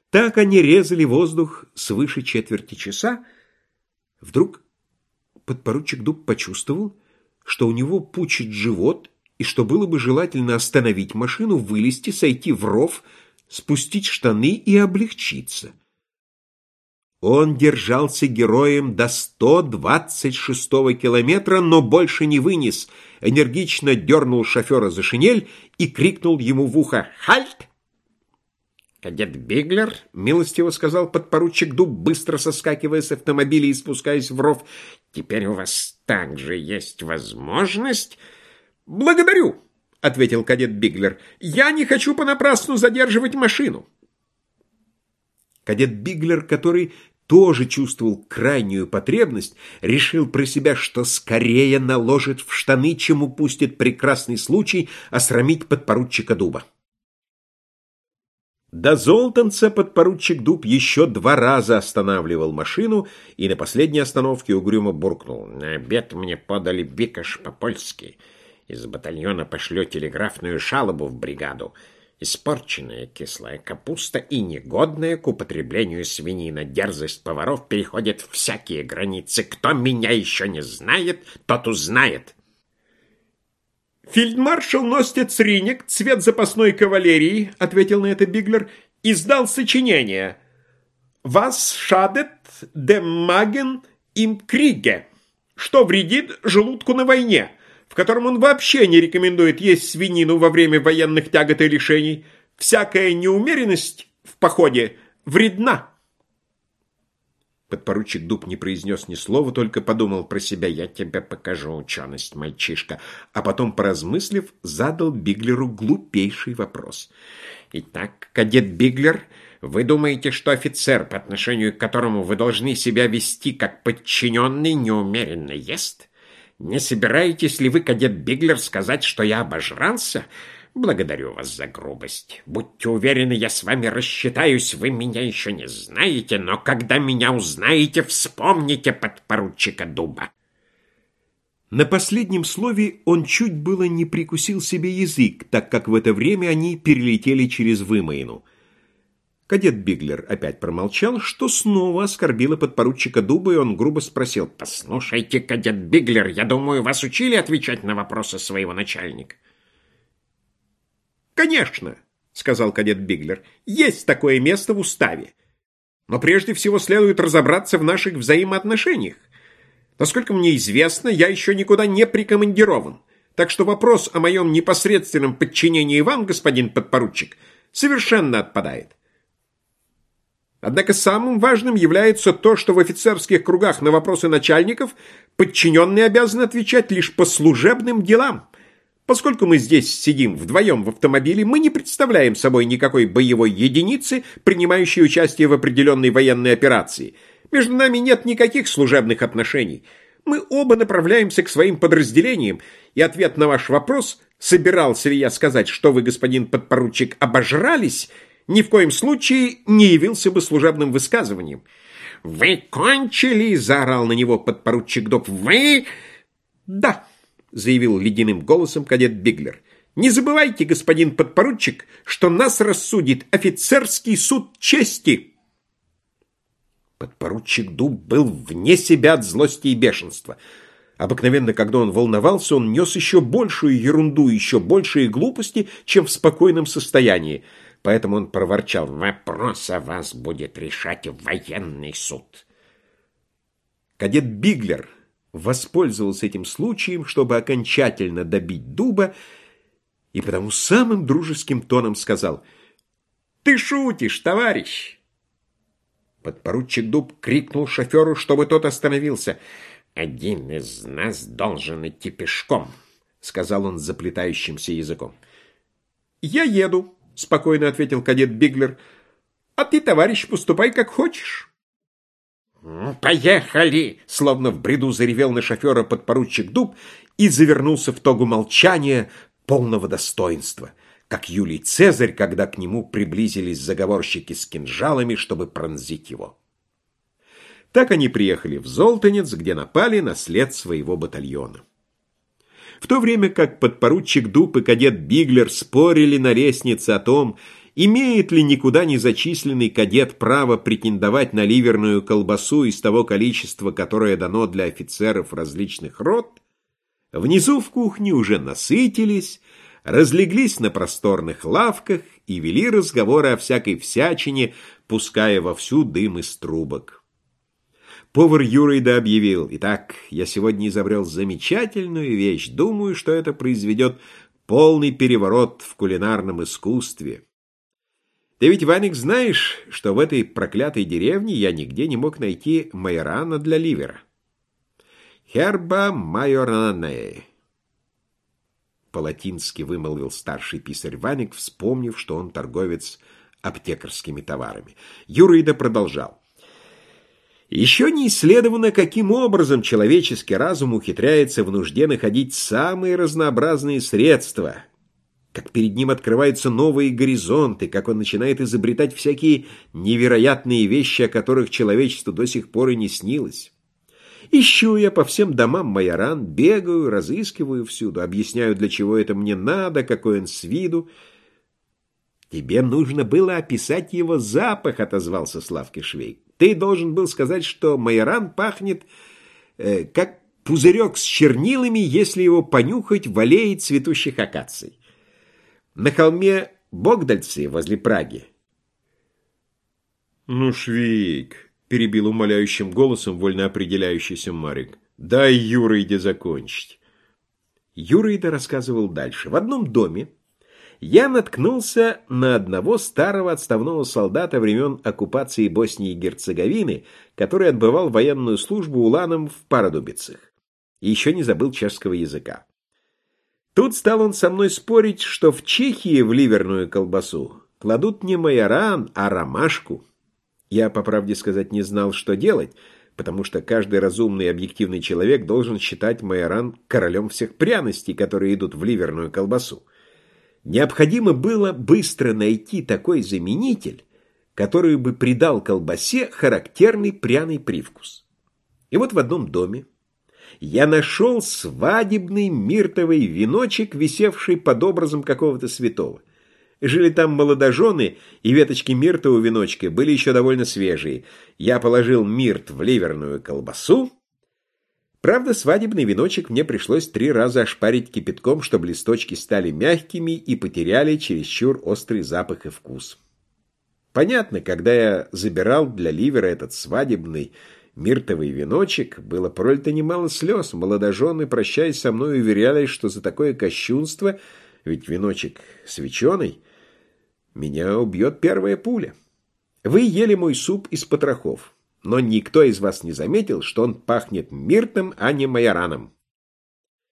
Так они резали воздух свыше четверти часа. Вдруг подпоручик Дуб почувствовал, что у него пучит живот, и что было бы желательно остановить машину, вылезти, сойти в ров, спустить штаны и облегчиться. Он держался героем до 126-го километра, но больше не вынес, энергично дернул шофера за шинель и крикнул ему в ухо: «Хальт!» «Кадет Биглер», — милостиво сказал подпоручик Дуб, быстро соскакивая с автомобиля и спускаясь в ров, — «теперь у вас также есть возможность...» «Благодарю», — ответил кадет Биглер, — «я не хочу понапрасну задерживать машину». Кадет Биглер, который тоже чувствовал крайнюю потребность, решил про себя, что скорее наложит в штаны, чем упустит прекрасный случай осрамить подпоручика Дуба. До Золтанца подпоручик Дуб еще 2 раза останавливал машину и на последней остановке угрюмо буркнул: «На обед мне подали бикаш по-польски. Из батальона пошлю телеграфную жалобу в бригаду. Испорченная кислая капуста и негодная к употреблению свинина. Дерзость поваров переходит всякие границы. Кто меня еще не знает, тот узнает». «Фельдмаршал Ностец Риник, цвет запасной кавалерии», — ответил на это Биглер, — «издал сочинение «Was schadet dem Magen im Kriege», что вредит желудку на войне, в котором он вообще не рекомендует есть свинину во время военных тягот и лишений. Всякая неумеренность в походе вредна. Подпоручик Дуб не произнес ни слова, только подумал про себя: «Я тебе покажу ученость, мальчишка», а потом, поразмыслив, задал Биглеру глупейший вопрос. «Итак, кадет Биглер, вы думаете, что офицер, по отношению к которому вы должны себя вести как подчиненный, неумеренно ест? Не собираетесь ли вы, кадет Биглер, сказать, что я обожрался? Благодарю вас за грубость. Будьте уверены, я с вами рассчитаюсь. Вы меня еще не знаете, но когда меня узнаете, вспомните подпоручика Дуба». На последнем слове он чуть было не прикусил себе язык, так как в это время они перелетели через вымоину. Кадет Биглер опять промолчал, что снова оскорбило подпоручика Дуба, и он грубо спросил: «Послушайте, кадет Биглер, я думаю, вас учили отвечать на вопросы своего начальника?» «Конечно», — сказал кадет Биглер, — «есть такое место в уставе. Но прежде всего следует разобраться в наших взаимоотношениях. Насколько мне известно, я еще никуда не прикомандирован, так что вопрос о моем непосредственном подчинении вам, господин подпоручик, совершенно отпадает. Однако самым важным является то, что в офицерских кругах на вопросы начальников подчиненный обязан отвечать лишь по служебным делам. Поскольку мы здесь сидим вдвоем в автомобиле, мы не представляем собой никакой боевой единицы, принимающей участие в определенной военной операции. Между нами нет никаких служебных отношений. Мы оба направляемся к своим подразделениям, и ответ на ваш вопрос, собирался ли я сказать, что вы, господин подпоручик, обожрались, ни в коем случае не явился бы служебным высказыванием. «Вы кончили?» — заорал на него подпоручик Дуб. «Вы...» «Да», — заявил ледяным голосом кадет Биглер. «Не забывайте, господин подпоручик, что нас рассудит офицерский суд чести». Подпоручик Дуб был вне себя от злости и бешенства. Обыкновенно, когда он волновался, он нес еще большую ерунду, еще большие глупости, чем в спокойном состоянии. Поэтому он проворчал: «Вопрос о вас будет решать военный суд». Кадет Биглер воспользовался этим случаем, чтобы окончательно добить Дуба, и потому самым дружеским тоном сказал: «Ты шутишь, товарищ!» Подпоручик Дуб крикнул шоферу, чтобы тот остановился. «Один из нас должен идти пешком», — сказал он заплетающимся языком. «Я еду», — спокойно ответил кадет Биглер. «А ты, товарищ, поступай как хочешь». «Поехали!» — словно в бреду заревел на шофера подпоручик Дуб и завернулся в тогу молчания, полного достоинства, как Юлий Цезарь, когда к нему приблизились заговорщики с кинжалами, чтобы пронзить его. Так они приехали в Золтанец, где напали на след своего батальона. В то время как подпоручик Дуб и кадет Биглер спорили на лестнице о том, Имеет ли никуда не зачисленный кадет право претендовать на ливерную колбасу из того количества, которое дано для офицеров различных рот, внизу в кухне уже насытились, разлеглись на просторных лавках и вели разговоры о всякой всячине, пуская вовсю дым из трубок. Повар Юройда объявил: «Итак, я сегодня изобрел замечательную вещь. Думаю, что это произведет полный переворот в кулинарном искусстве. Ты ведь, Ваник, знаешь, что в этой проклятой деревне я нигде не мог найти майорана для ливера. Herba majoranae», по-латински вымолвил старший писарь Ваник, вспомнив, что он торговец аптекарскими товарами. Юройда продолжал: «Еще не исследовано, каким образом человеческий разум ухитряется в нужде находить самые разнообразные средства, как перед ним открываются новые горизонты, как он начинает изобретать всякие невероятные вещи, о которых человечеству до сих пор и не снилось. Ищу я по всем домам майоран, бегаю, разыскиваю всюду, объясняю, для чего это мне надо, какой он с виду». «Тебе нужно было описать его запах», — отозвался Славка Швейк. «Ты должен был сказать, что майоран пахнет, как пузырек с чернилами, если его понюхать в аллее цветущих акаций. На холме Богдальцы возле Праги». «Ну, Швейк», — перебил умоляющим голосом вольно определяющийся Марик, — «дай Юройде закончить». Юройда рассказывал дальше. «В одном доме я наткнулся на одного старого отставного солдата времен оккупации Боснии и Герцеговины, который отбывал военную службу уланом в Парадубицах и еще не забыл чешского языка. Тут стал он со мной спорить, что в Чехии в ливерную колбасу кладут не майоран, а ромашку. Я, по правде сказать, не знал, что делать, потому что каждый разумный и объективный человек должен считать майоран королем всех пряностей, которые идут в ливерную колбасу. Необходимо было быстро найти такой заменитель, который бы придал колбасе характерный пряный привкус. И вот в одном доме я нашел свадебный миртовый веночек, висевший под образом какого-то святого. Жили там молодожены, и веточки мирта у веночка были еще довольно свежие. Я положил мирт в ливерную колбасу. Правда, свадебный веночек мне пришлось 3 раза ошпарить кипятком, чтобы листочки стали мягкими и потеряли чересчур острый запах и вкус. Понятно, когда я забирал для ливера этот свадебный миртовый веночек, было пролито немало слез. Молодожены, прощаясь со мной, уверяли, что за такое кощунство, ведь веночек свеченый, меня убьет первая пуля. Вы ели мой суп из потрохов, но никто из вас не заметил, что он пахнет миртом, а не майораном.